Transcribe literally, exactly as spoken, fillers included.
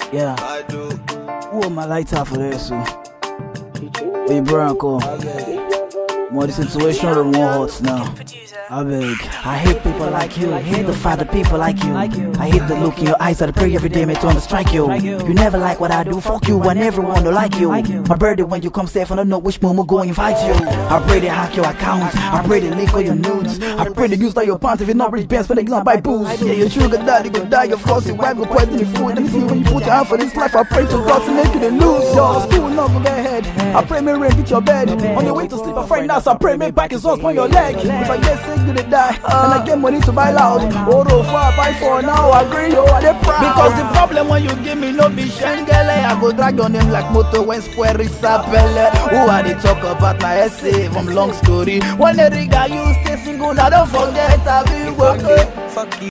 Yeah. Who am I lighter for this? Hey, Branco. More the situation are more hot now. I beg. I hate people like you. I hate the fact that people like you. I hate the look in your eyes. I pray every day me to strike you. You never like what I do. Fuck you and everyone don't like you. My birthday when you come safe, I don't know which moment go invite you. I pray they hack your account. I pray they leak all your nudes. I pray they use all your pants. If you're not rich bands, but they gonna buy booze. Yeah, your sugar daddy go die. Of course, your wife go poison your food. Let me see when you put your hand for this life. I pray to God to make you the lose. Yo, school not go get ahead. I pray me rain get your bed. On your way to sleep, a friend now. So I pray me back his horse on your leg. If I get sick, you they die. And I get money to buy loud. Oh, no, for I buy for now. I agree, yo, I dey proud. Because the problem when you give me no be shengele. I go drag on him like moto when square is sapele. Who are they talk about my essay from long story? When the rig I use stay single, I don't forget I be working. Fuck you.